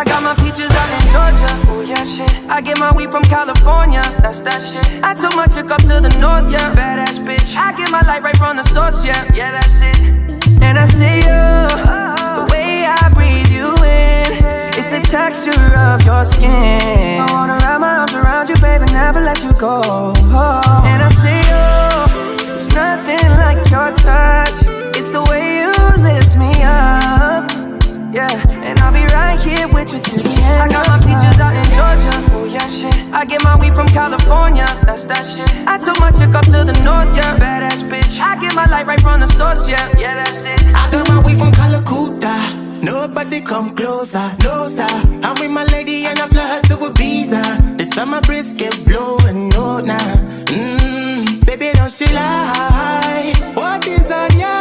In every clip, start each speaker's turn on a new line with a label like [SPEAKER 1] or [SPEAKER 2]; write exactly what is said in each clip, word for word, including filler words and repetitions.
[SPEAKER 1] I got my peaches out in Georgia.
[SPEAKER 2] Oh yeah, shit.
[SPEAKER 1] I get my weed from California.
[SPEAKER 2] That's that shit.
[SPEAKER 1] I took my chick up to the north, yeah.
[SPEAKER 2] Badass bitch.
[SPEAKER 1] I get my light right from the source, yeah.
[SPEAKER 2] Yeah, that's it.
[SPEAKER 1] And I see you, the way I breathe you in. It's the texture of your skin. I wanna wrap my arms around you, baby, never let you go. And I see you, there's nothing like your touch. It's the way you lift me up, yeah. And I'll be right here with you till the end. I got my peaches out in Georgia.
[SPEAKER 2] Oh yeah, shit.
[SPEAKER 1] I get my weed from California.
[SPEAKER 2] That's that shit.
[SPEAKER 1] I took my chick up to the north, yeah.
[SPEAKER 2] Badass bitch.
[SPEAKER 1] I get my light right from the source, yeah.
[SPEAKER 2] Yeah, that's it.
[SPEAKER 3] I got my way from Calacuta. Nobody come closer, closer. I'm with my lady and I fly her to Ibiza. The summer breeze get blowing, no nah. Mmm, baby don't she lie. What is on your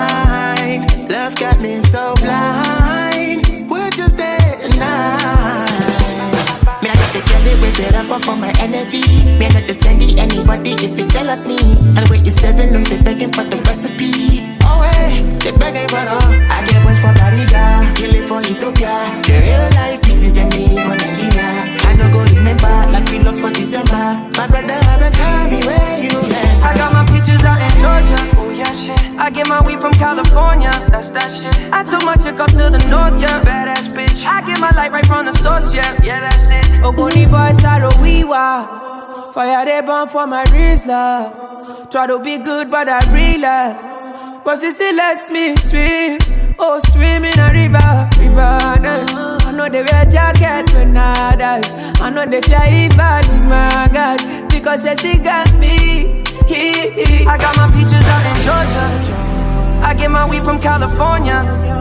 [SPEAKER 3] mind? Love got me so blind. Would you stay tonight? Me I got the girl it with it up up on my energy. Me not to send it anybody if you jealous me. And wait you seven months they begging for the recipe. Oh hey, they begging for the. I get ones for Bariga, kill it for Ethiopia. The real life pieces them me for Nigeria. I no go remember like we lost for December. My brother have a tell me where you at.
[SPEAKER 1] I got my peaches out in Georgia.
[SPEAKER 2] Oh yeah, shit.
[SPEAKER 1] I get my weed from California.
[SPEAKER 2] That's that shit.
[SPEAKER 1] I took my chick up to the north, yeah.
[SPEAKER 2] Badass bitch.
[SPEAKER 1] I get my light right from the source, yeah.
[SPEAKER 2] Yeah, that's it.
[SPEAKER 1] Ogoni boy, sorrow we were. Fire they burn for my wrist, love. Try to be good, but I relapse. But she still lets me swim. Oh, swim in a river, river. Nah. I know they wear jackets when I die. I know they fear if I lose my God. Because she got me. I got my peaches out in Georgia. I get my weed from California.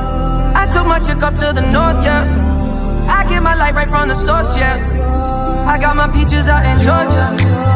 [SPEAKER 1] I took my chick up to the north, yeah. I get my light right from the source, yeah. I got my peaches out in Georgia.